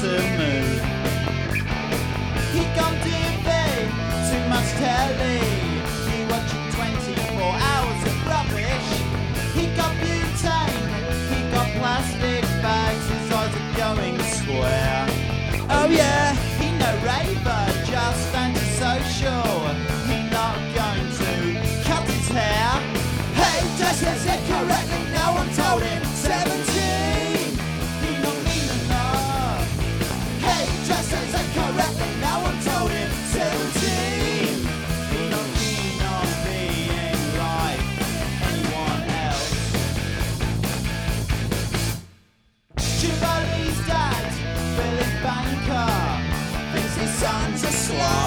to move. He gone DV, too much telly. He watching 24 hours of rubbish. He got butane, he got plastic bags. His eyes are going square. Oh yeah, he no raver, just antisocial. He not going to cut his hair. Hey, dresses it correctly, no one told him. 17, he not mean enough. Hey, dresses it correctly, no one told him. 17, he not keen on being like anyone else. Chivali's dad, Billy Banker, thinks his son's a slob.